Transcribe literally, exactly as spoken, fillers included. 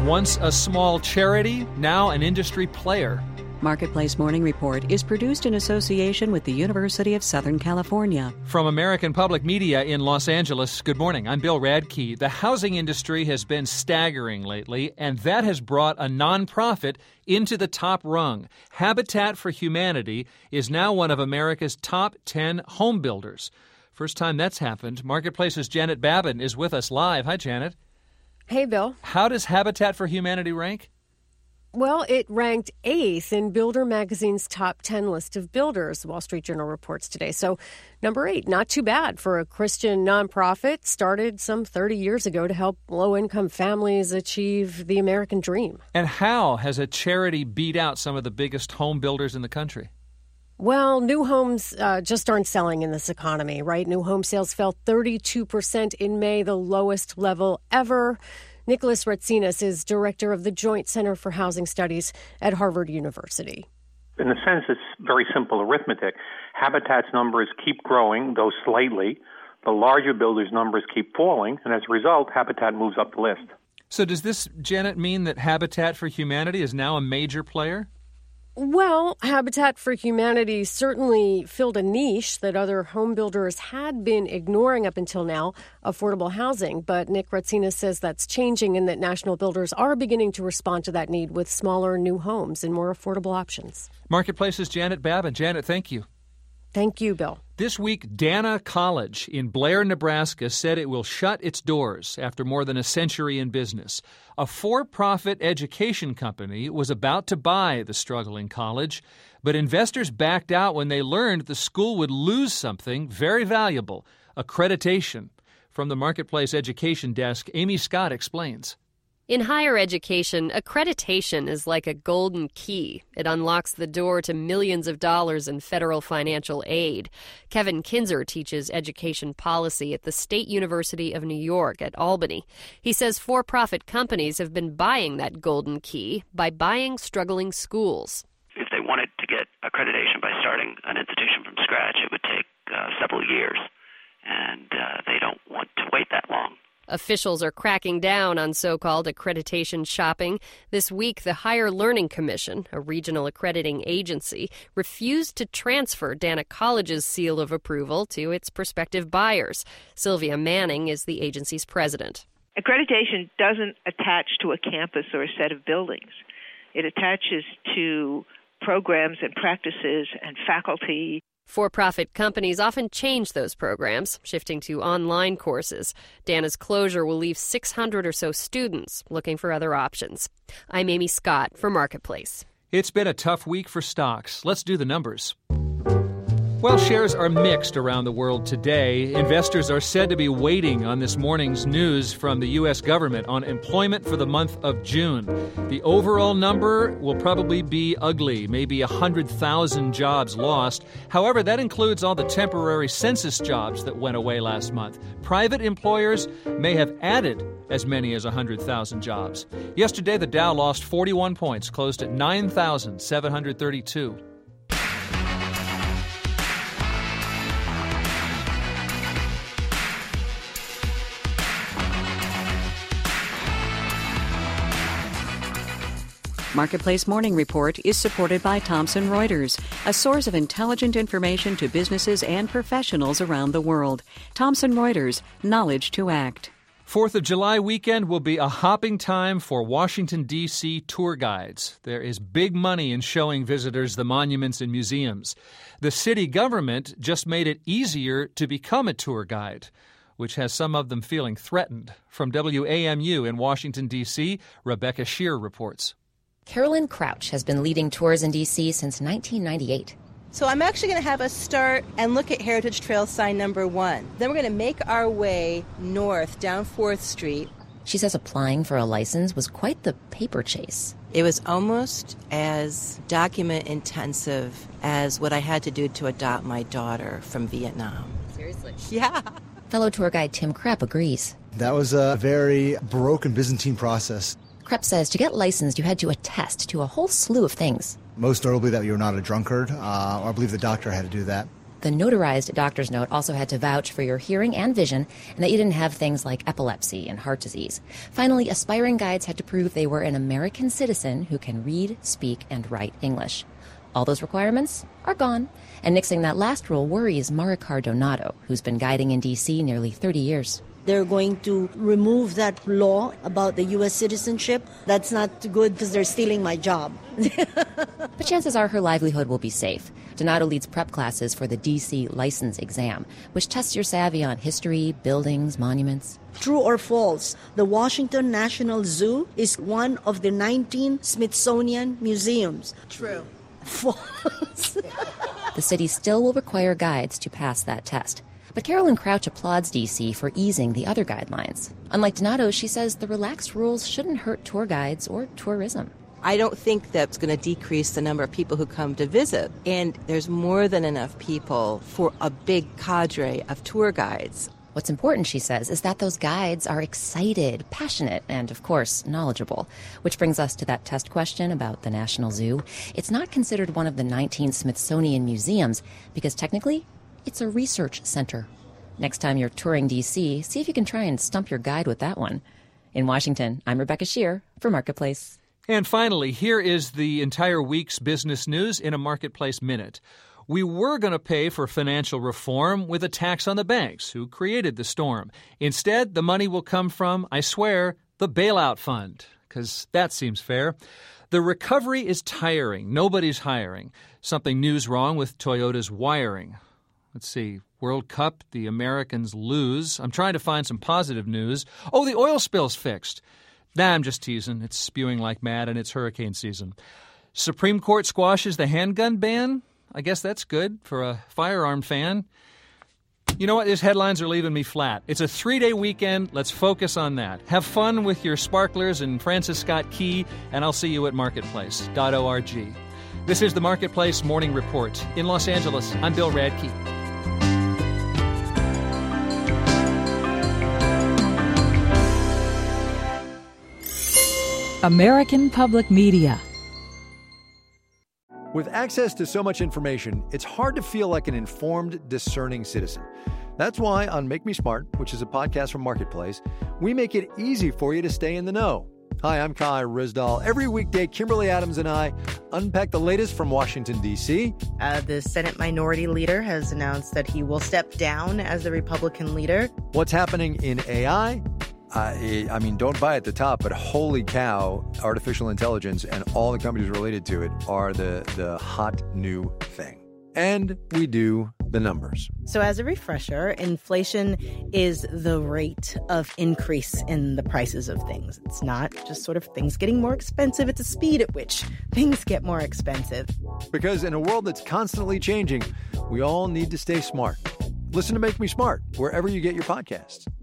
Once a small charity, now an industry player. Marketplace Morning Report is produced in association with the University of Southern California. From American Public Media in Los Angeles, good morning. I'm Bill Radke. The housing industry has been staggering lately, and that has brought a nonprofit into the top rung. Habitat for Humanity is now one of America's top ten home builders. First time that's happened. Marketplace's Janet Babin is with us live. Hi, Janet. Hey, Bill. How does Habitat for Humanity rank? Well, it ranked eighth in Builder Magazine's top ten list of builders, the Wall Street Journal reports today. So, number eight, not too bad for a Christian nonprofit started some thirty years ago to help low-income families achieve the American dream. And how has a charity beat out some of the biggest home builders in the country? Well, new homes uh, just aren't selling in this economy, right? New home sales fell thirty-two percent in May, the lowest level ever. Nicholas Ratsinas is director of the Joint Center for Housing Studies at Harvard University. In a sense, it's very simple arithmetic. Habitat's numbers keep growing, though slightly. The larger builders' numbers keep falling, and as a result, Habitat moves up the list. So does this, Janet, mean that Habitat for Humanity is now a major player? Well, Habitat for Humanity certainly filled a niche that other home builders had been ignoring up until now, affordable housing. But Nick Ratsinas says that's changing and that national builders are beginning to respond to that need with smaller new homes and more affordable options. Marketplace's Janet Babin. Janet, thank you. Thank you, Bill. This week, Dana College in Blair, Nebraska, said it will shut its doors after more than a century in business. A for-profit education company was about to buy the struggling college, but investors backed out when they learned the school would lose something very valuable, accreditation. From the Marketplace Education Desk, Amy Scott explains. In higher education, accreditation is like a golden key. It unlocks the door to millions of dollars in federal financial aid. Kevin Kinzer teaches education policy at the State University of New York at Albany. He says for-profit companies have been buying that golden key by buying struggling schools. If they wanted to get accreditation by starting an institution from scratch, it would take uh, several years, and uh, they don't want to wait that long. Officials are cracking down on so-called accreditation shopping. This week, the Higher Learning Commission, a regional accrediting agency, refused to transfer Dana College's seal of approval to its prospective buyers. Sylvia Manning is the agency's president. Accreditation doesn't attach to a campus or a set of buildings. It attaches to programs and practices and faculty. For-profit companies often change those programs, shifting to online courses. Dana's closure will leave six hundred or so students looking for other options. I'm Amy Scott for Marketplace. It's been a tough week for stocks. Let's do the numbers. Well, shares are mixed around the world today. Investors are said to be waiting on this morning's news from the U S government on employment for the month of June. The overall number will probably be ugly, maybe one hundred thousand jobs lost. However, that includes all the temporary census jobs that went away last month. Private employers may have added as many as one hundred thousand jobs. Yesterday, the Dow lost forty-one points, closed at nine thousand seven hundred thirty-two. Marketplace Morning Report is supported by Thomson Reuters, a source of intelligent information to businesses and professionals around the world. Thomson Reuters, knowledge to act. Fourth of July weekend will be a hopping time for Washington, D C tour guides. There is big money in showing visitors the monuments and museums. The city government just made it easier to become a tour guide, which has some of them feeling threatened. From W A M U in Washington, D C, Rebecca Shear reports. Carolyn Crouch has been leading tours in D C since nineteen ninety-eight. So I'm actually going to have us start and look at Heritage Trail sign number one. Then we're going to make our way north down fourth Street. She says applying for a license was quite the paper chase. It was almost as document intensive as what I had to do to adopt my daughter from Vietnam. Seriously? Yeah. Fellow tour guide Tim Krepp agrees. That was a very Baroque and Byzantine process. Krepp says to get licensed, you had to attest to a whole slew of things. Most notably that you were not a drunkard, uh, or I believe the doctor had to do that. The notarized doctor's note also had to vouch for your hearing and vision and that you didn't have things like epilepsy and heart disease. Finally, aspiring guides had to prove they were an American citizen who can read, speak, and write English. All those requirements are gone, and nixing that last rule worries Maricar Donato, who's been guiding in D C nearly thirty years. They're going to remove that law about the U S citizenship. That's not good because they're stealing my job. But chances are her livelihood will be safe. Donato leads prep classes for the D C license exam, which tests your savvy on history, buildings, monuments. True or false, the Washington National Zoo is one of the nineteen Smithsonian museums. True. False. The city still will require guides to pass that test. But Carolyn Crouch applauds D C for easing the other guidelines. Unlike Donato, she says the relaxed rules shouldn't hurt tour guides or tourism. I don't think that's going to decrease the number of people who come to visit. And there's more than enough people for a big cadre of tour guides. What's important, she says, is that those guides are excited, passionate, and, of course, knowledgeable. Which brings us to that test question about the National Zoo. It's not considered one of the nineteen Smithsonian museums because technically it's a research center. Next time you're touring D C, see if you can try and stump your guide with that one. In Washington, I'm Rebecca Shear for Marketplace. And finally, here is the entire week's business news in a Marketplace Minute. We were going to pay for financial reform with a tax on the banks who created the storm. Instead, the money will come from, I swear, the bailout fund, because that seems fair. The recovery is tiring. Nobody's hiring. Something new's wrong with Toyota's wiring. Let's see. World Cup, the Americans lose. I'm trying to find some positive news. Oh, the oil spill's fixed. Nah, I'm just teasing. It's spewing like mad, and it's hurricane season. Supreme Court squashes the handgun ban. I guess that's good for a firearm fan. You know what? These headlines are leaving me flat. It's a three-day weekend. Let's focus on that. Have fun with your sparklers and Francis Scott Key, and I'll see you at marketplace dot org. This is the Marketplace Morning Report. In Los Angeles, I'm Bill Radke. American Public Media. With access to so much information, it's hard to feel like an informed, discerning citizen. That's why on Make Me Smart, which is a podcast from Marketplace, we make it easy for you to stay in the know. Hi, I'm Kai Rizdal. Every weekday, Kimberly Adams and I unpack the latest from Washington, D C. Uh, the Senate Minority Leader has announced that he will step down as the Republican leader. What's happening in A I? Uh, I mean, don't buy at the top, but holy cow, artificial intelligence and all the companies related to it are the, the hot new thing. And we do the numbers. So as a refresher, inflation is the rate of increase in the prices of things. It's not just sort of things getting more expensive. It's the speed at which things get more expensive. Because in a world that's constantly changing, we all need to stay smart. Listen to Make Me Smart wherever you get your podcasts.